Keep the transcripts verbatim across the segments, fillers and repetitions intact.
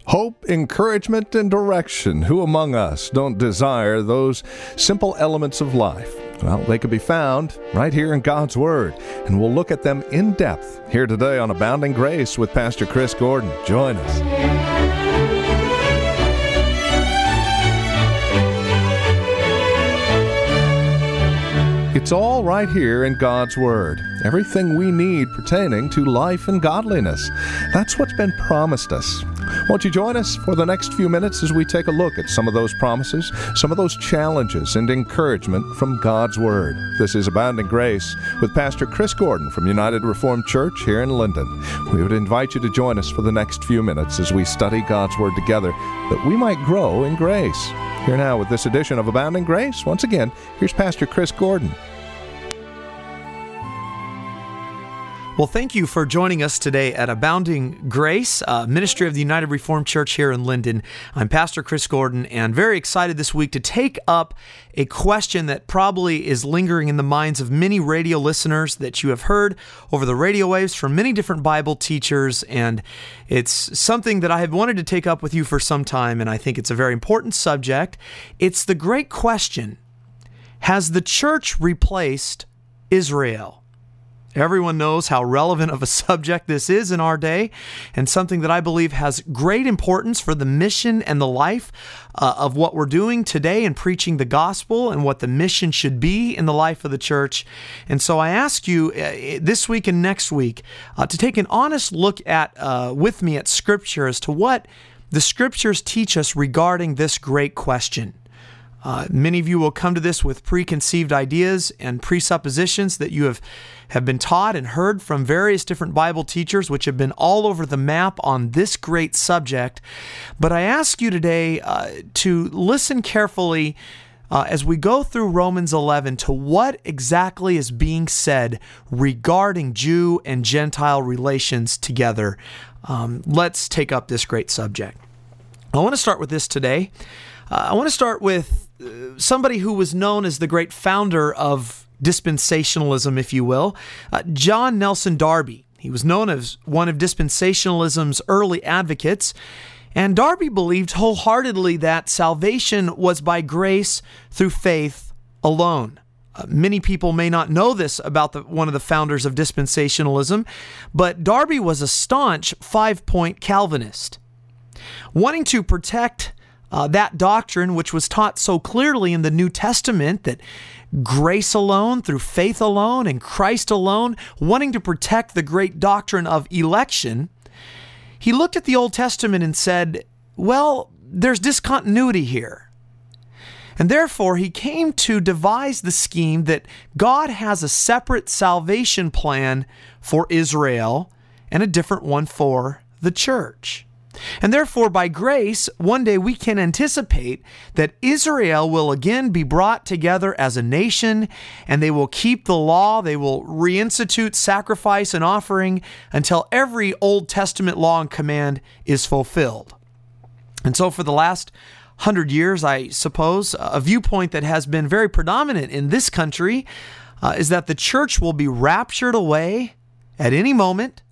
Hope, encouragement, and direction. Who among us don't desire those simple elements of life? Well, they can be found right here in God's Word, and we'll look at them in depth here today on Abounding Grace with Pastor Chris Gordon. Join us. It's all right here in God's Word. Everything we need pertaining to life and godliness. That's what's been promised us. Won't you join us for the next few minutes as we take a look at some of those promises, some of those challenges and encouragement from God's Word. This is Abounding Grace with Pastor Chris Gordon from United Reformed Church here in Linden. We would invite you to join us for the next few minutes as we study God's Word together, that we might grow in grace. Here now with this edition of Abounding Grace, once again, here's Pastor Chris Gordon. Well, thank you for joining us today at Abounding Grace, uh, ministry of the United Reformed Church here in Linden. I'm Pastor Chris Gordon, and very excited this week to take up a question that probably is lingering in the minds of many radio listeners that you have heard over the radio waves from many different Bible teachers, and it's something that I have wanted to take up with you for some time, and I think it's a very important subject. It's the great question: has the church replaced Israel? Everyone knows how relevant of a subject this is in our day, and something that I believe has great importance for the mission and the life uh, of what we're doing today in preaching the gospel and what the mission should be in the life of the church. And so I ask you uh, this week and next week uh, to take an honest look at uh, with me at Scripture as to what the Scriptures teach us regarding this great question. Uh, many of you will come to this with preconceived ideas and presuppositions that you have, have been taught and heard from various different Bible teachers, which have been all over the map on this great subject. But I ask you today uh, to listen carefully uh, as we go through Romans eleven to what exactly is being said regarding Jew and Gentile relations together. Um, let's take up this great subject. I want to start with this today. Uh, I want to start with somebody who was known as the great founder of dispensationalism, if you will, uh, John Nelson Darby. He was known as one of dispensationalism's early advocates, and Darby believed wholeheartedly that salvation was by grace through faith alone. Uh, many people may not know this about the, one of the founders of dispensationalism, but Darby was a staunch five-point Calvinist. Wanting to protect Uh, that doctrine, which was taught so clearly in the New Testament, that grace alone, through faith alone, and Christ alone, wanting to protect the great doctrine of election, he looked at the Old Testament and said, well, there's discontinuity here. And therefore, he came to devise the scheme that God has a separate salvation plan for Israel and a different one for the church. And therefore, by grace, one day we can anticipate that Israel will again be brought together as a nation, and they will keep the law, they will reinstitute sacrifice and offering until every Old Testament law and command is fulfilled. And so for the last hundred years, I suppose, a viewpoint that has been very predominant in this country uh, is that the church will be raptured away at any moment.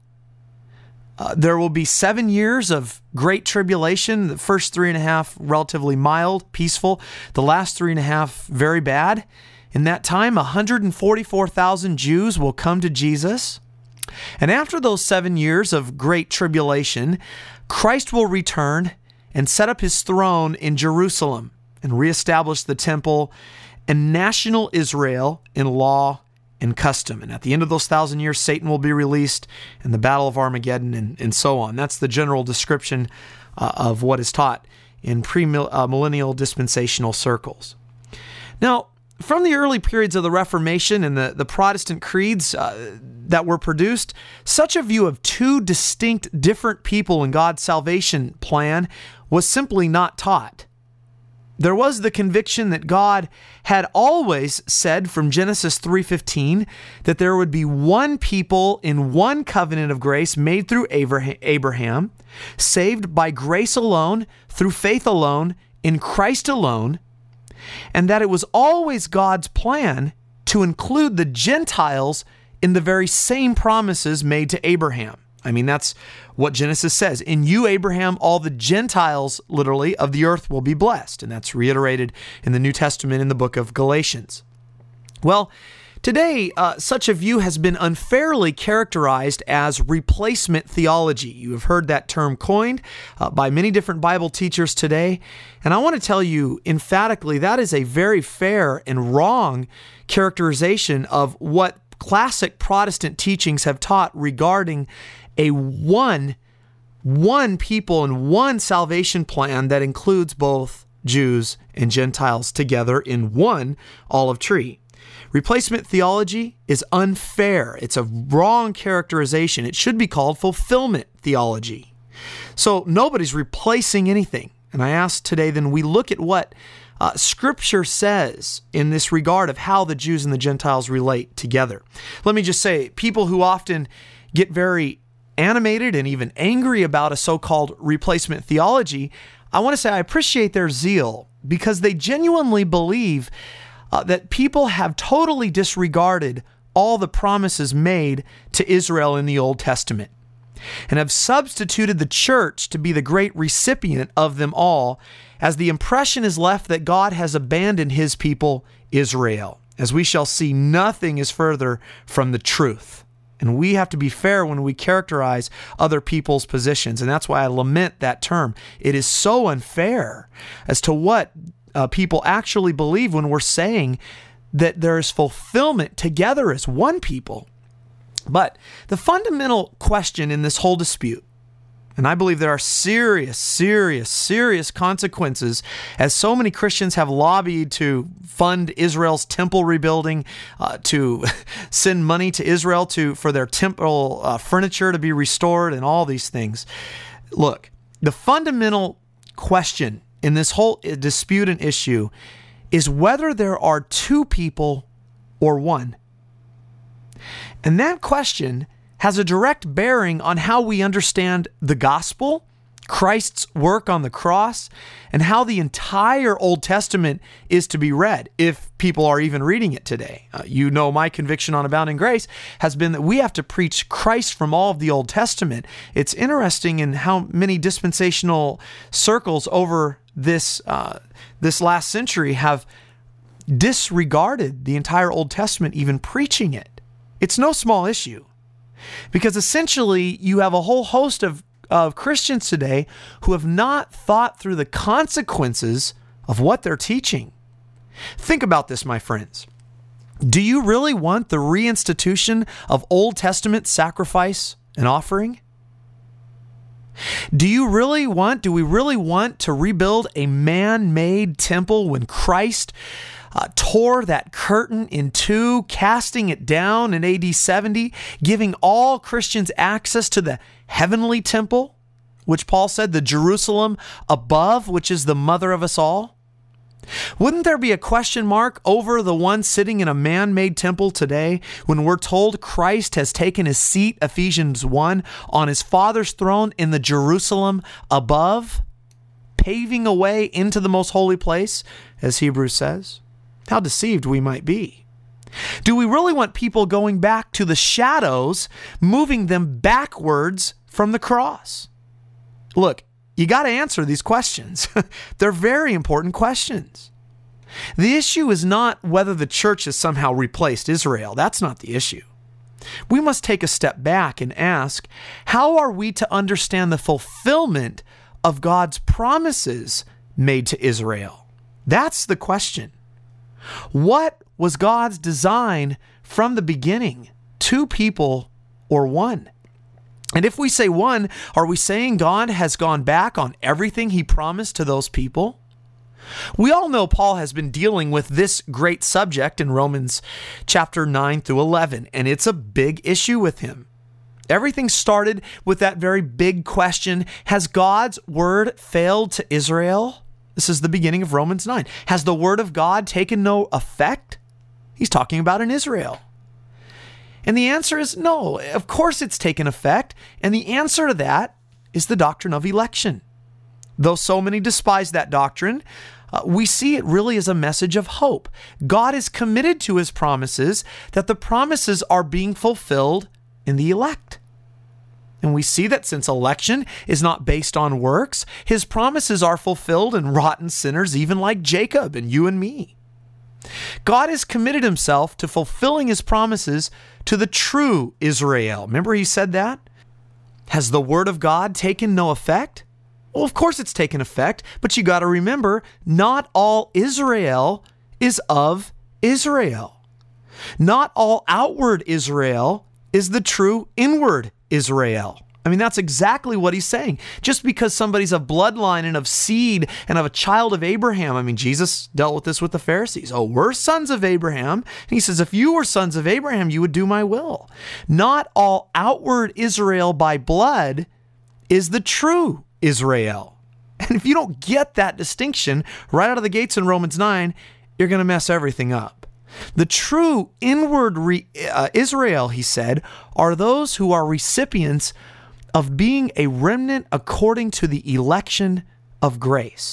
Uh, there will be seven years of great tribulation. The first three and a half relatively mild, peaceful. The last three and a half very bad. In that time, one hundred forty-four thousand Jews will come to Jesus. And after those seven years of great tribulation, Christ will return and set up his throne in Jerusalem and reestablish the temple and national Israel in law and custom. And at the end of those thousand years, Satan will be released in the Battle of Armageddon and, and so on. That's the general description uh, of what is taught in pre-millennial dispensational circles. Now, from the early periods of the Reformation and the, the Protestant creeds uh, that were produced, such a view of two distinct, different people in God's salvation plan was simply not taught. There was the conviction that God had always said from Genesis three fifteen that there would be one people in one covenant of grace made through Abraham, saved by grace alone, through faith alone, in Christ alone, and that it was always God's plan to include the Gentiles in the very same promises made to Abraham. I mean, that's what Genesis says. In you, Abraham, all the Gentiles, literally, of the earth will be blessed. And that's reiterated in the New Testament in the book of Galatians. Well, today, uh, such a view has been unfairly characterized as replacement theology. You have heard that term coined uh, by many different Bible teachers today. And I want to tell you emphatically that is a very fair and wrong characterization of what classic Protestant teachings have taught regarding a one, one people and one salvation plan that includes both Jews and Gentiles together in one olive tree. Replacement theology is unfair. It's a wrong characterization. It should be called fulfillment theology. So nobody's replacing anything. And I ask today, then we look at what uh, Scripture says in this regard of how the Jews and the Gentiles relate together. Let me just say, people who often get very animated and even angry about a so-called replacement theology, I want to say I appreciate their zeal because they genuinely believe Uh, that people have totally disregarded all the promises made to Israel in the Old Testament and have substituted the church to be the great recipient of them all, as the impression is left that God has abandoned his people, Israel. As we shall see, nothing is further from the truth. And we have to be fair when we characterize other people's positions. And that's why I lament that term. It is so unfair as to what Uh, people actually believe when we're saying that there is fulfillment together as one people. But the fundamental question in this whole dispute, and I believe there are serious, serious, serious consequences, as so many Christians have lobbied to fund Israel's temple rebuilding, uh, to send money to Israel to for their temple uh, furniture to be restored and all these things. Look, the fundamental question in this whole dispute and issue is whether there are two people or one. And that question has a direct bearing on how we understand the gospel, Christ's work on the cross, and how the entire Old Testament is to be read, if people are even reading it today. Uh, you know, my conviction on Abounding Grace has been that we have to preach Christ from all of the Old Testament. It's interesting in how many dispensational circles over this uh, this last century have disregarded the entire Old Testament, even preaching it. It's no small issue, because essentially you have a whole host of of Christians today who have not thought through the consequences of what they're teaching. Think about this, my friends. Do you really want the reinstitution of Old Testament sacrifice and offering? Do you really want, do we really want to rebuild a man-made temple when Christ uh, tore that curtain in two, casting it down in A D seventy, giving all Christians access to the heavenly temple, which Paul said, the Jerusalem above, which is the mother of us all? Wouldn't there be a question mark over the one sitting in a man-made temple today when we're told Christ has taken his seat, Ephesians one, on his Father's throne in the Jerusalem above, paving a way into the most holy place, as Hebrews says? How deceived we might be. Do we really want people going back to the shadows, moving them backwards from the cross? Look, you got to answer these questions. They're very important questions. The issue is not whether the church has somehow replaced Israel. That's not the issue. We must take a step back and ask, how are we to understand the fulfillment of God's promises made to Israel? That's the question. What was God's design from the beginning? Two people or one? And if we say one, are we saying God has gone back on everything he promised to those people? We all know Paul has been dealing with this great subject in Romans chapter nine through eleven, and it's a big issue with him. Everything started with that very big question: has God's word failed to Israel? This is the beginning of Romans nine. Has the word of God taken no effect? He's talking about in Israel. And the answer is no. Of course it's taken effect. And the answer to that is the doctrine of election. Though so many despise that doctrine, uh, we see it really as a message of hope. God is committed to his promises, that the promises are being fulfilled in the elect. And we see that since election is not based on works, his promises are fulfilled in rotten sinners, even like Jacob and you and me. God has committed himself to fulfilling his promises to the true Israel. Remember he said that? Has the word of God taken no effect? Well, of course it's taken effect, but you got to remember, not all Israel is of Israel. Not all outward Israel is the true inward Israel. I mean, that's exactly what he's saying. Just because somebody's a bloodline and of seed and of a child of Abraham. I mean, Jesus dealt with this with the Pharisees. Oh, we're sons of Abraham. And he says, if you were sons of Abraham, you would do my will. Not all outward Israel by blood is the true Israel. And if you don't get that distinction right out of the gates in Romans nine, you're going to mess everything up. The true inward re- uh, Israel, he said, are those who are recipients of being a remnant according to the election of grace.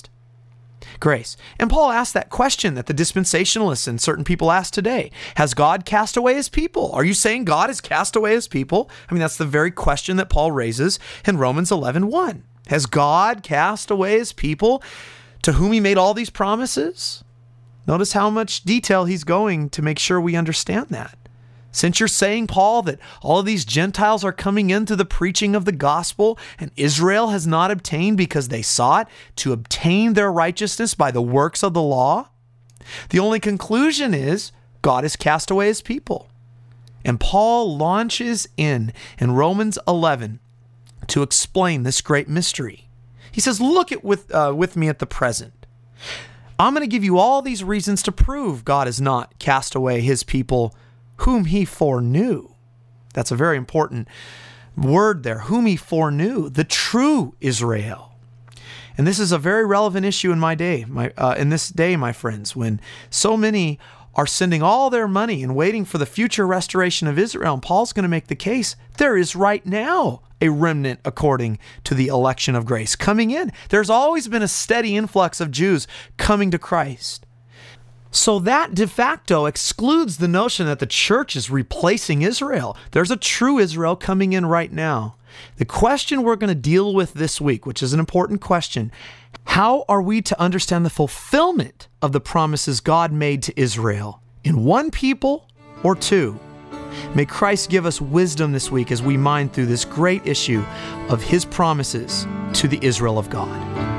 Grace. And Paul asked that question that the dispensationalists and certain people ask today. Has God cast away his people? Are you saying God has cast away his people? I mean, that's the very question that Paul raises in Romans eleven one. Has God cast away his people to whom he made all these promises? Notice how much detail he's going to make sure we understand that. Since you're saying, Paul, that all of these Gentiles are coming into the preaching of the gospel and Israel has not obtained because they sought to obtain their righteousness by the works of the law, the only conclusion is God has cast away his people. And Paul launches in in Romans eleven to explain this great mystery. He says, look at with, uh, with me at the present. I'm going to give you all these reasons to prove God has not cast away his people whom he foreknew. That's a very important word there, whom he foreknew, the true Israel. And this is a very relevant issue in my day, my uh, in this day, my friends, when so many are sending all their money and waiting for the future restoration of Israel. And Paul's going to make the case, there is right now a remnant according to the election of grace coming in. There's always been a steady influx of Jews coming to Christ. So that de facto excludes the notion that the church is replacing Israel. There's a true Israel coming in right now. The question we're going to deal with this week, which is an important question, how are we to understand the fulfillment of the promises God made to Israel in one people or two? May Christ give us wisdom this week as we mine through this great issue of his promises to the Israel of God.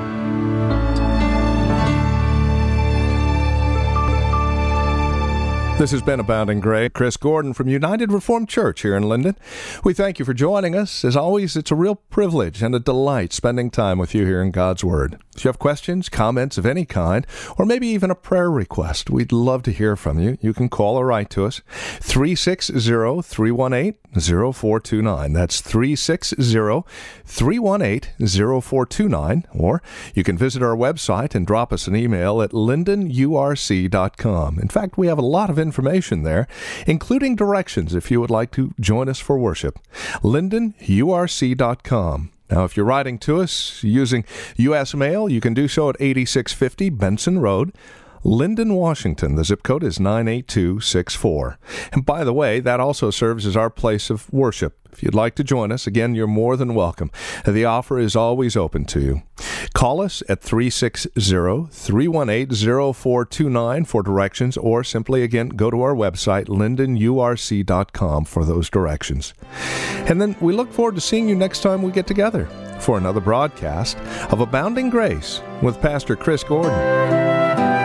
This has been Abounding Grace. Chris Gordon from United Reformed Church here in Linden. We thank you for joining us. As always, it's a real privilege and a delight spending time with you here in God's Word. If you have questions, comments of any kind, or maybe even a prayer request, we'd love to hear from you. You can call or write to us, three six zero, three one eight, zero four two nine. That's three six zero, three one eight, zero four two nine. Or you can visit our website and drop us an email at linden u r c dot com. In fact, we have a lot of information there, including directions if you would like to join us for worship. linden u r c dot com. Now, if you're writing to us using U S mail, you can do so at eighty-six fifty Benson Road, Linden, Washington. The zip code is nine eight two six four. And by the way, that also serves as our place of worship. If you'd like to join us, again, you're more than welcome. The offer is always open to you. Call us at three six zero, three one eight, zero four two nine for directions, or simply, again, go to our website, linden u r c dot com, for those directions. And then we look forward to seeing you next time we get together for another broadcast of Abounding Grace with Pastor Chris Gordon.